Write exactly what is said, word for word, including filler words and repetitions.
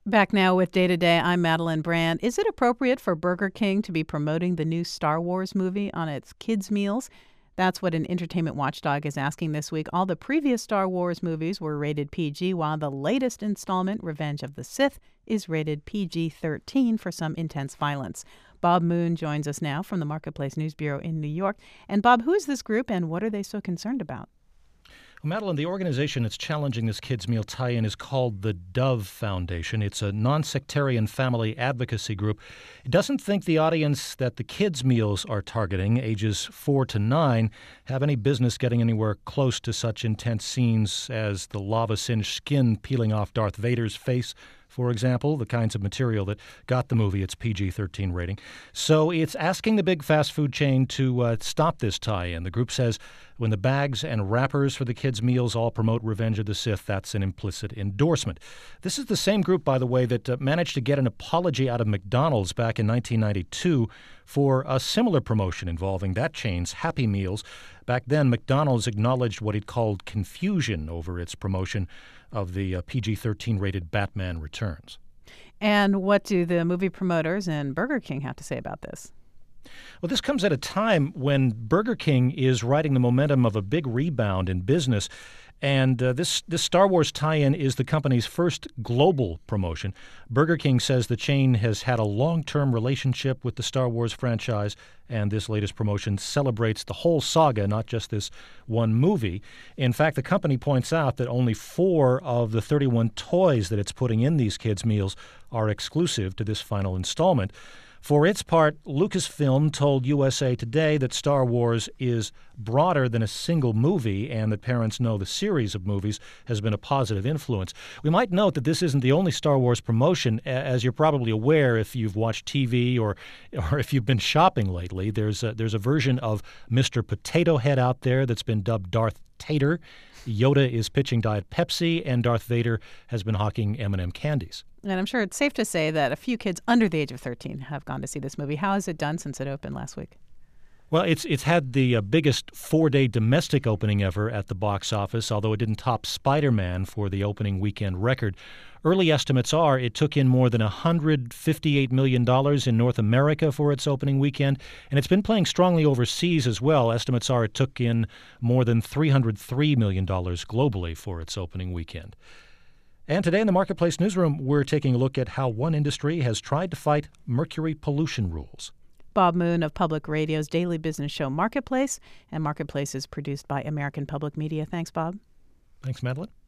Back now with Day to Day, I'm Madeline Brand. Is it appropriate for Burger King to be promoting the new Star Wars movie on its kids' meals? That's what an entertainment watchdog is asking this week. All the previous Star Wars movies were rated P G, while the latest installment, Revenge of the Sith, is rated P G thirteen for some intense violence. Bob Moon joins us now from the Marketplace News Bureau in New York. And Bob, who is this group and what are they so concerned about? Well, Madeline, the organization that's challenging this kids' meal tie-in is called the Dove Foundation. It's a non-sectarian family advocacy group. It doesn't think the audience that the kids' meals are targeting, ages four to nine, have any business getting anywhere close to such intense scenes as the lava-singed skin peeling off Darth Vader's face, for example, the kinds of material that got the movie its P G thirteen rating. So it's asking the big fast food chain to uh, stop this tie-in. The group says when the bags and wrappers for the kids' meals all promote Revenge of the Sith, that's an implicit endorsement. This is the same group, by the way, that uh, managed to get an apology out of McDonald's back in nineteen ninety-two for a similar promotion involving that chain's Happy Meals. Back then, McDonald's acknowledged what it called confusion over its promotion of the uh, P G thirteen rated Batman Returns. And what do the movie promoters and Burger King have to say about this? Well, this comes at a time when Burger King is riding the momentum of a big rebound in business. And uh, this, this Star Wars tie-in is the company's first global promotion. Burger King says the chain has had a long-term relationship with the Star Wars franchise, and this latest promotion celebrates the whole saga, not just this one movie. In fact, the company points out that only four of the thirty-one toys that it's putting in these kids' meals are exclusive to this final installment. For its part, Lucasfilm told U S A Today that Star Wars is broader than a single movie and that parents know the series of movies has been a positive influence. We might note that this isn't the only Star Wars promotion. As you're probably aware if you've watched T V or or if you've been shopping lately, there's a, there's a version of Mister Potato Head out there that's been dubbed Darth Tater. Yoda is pitching Diet Pepsi, and Darth Vader has been hawking M and M candies. And I'm sure it's safe to say that a few kids under the age of thirteen have gone to see this movie. How has it done since it opened last week? Well, it's it's had the uh, biggest four-day domestic opening ever at the box office, although it didn't top Spider-Man for the opening weekend record. Early estimates are it took in more than one hundred fifty-eight million dollars in North America for its opening weekend, and it's been playing strongly overseas as well. Estimates are it took in more than three hundred three million dollars globally for its opening weekend. And today in the Marketplace newsroom, we're taking a look at how one industry has tried to fight mercury pollution rules. Bob Moon of Public Radio's daily business show Marketplace, and Marketplace is produced by American Public Media. Thanks, Bob. Thanks, Madeline.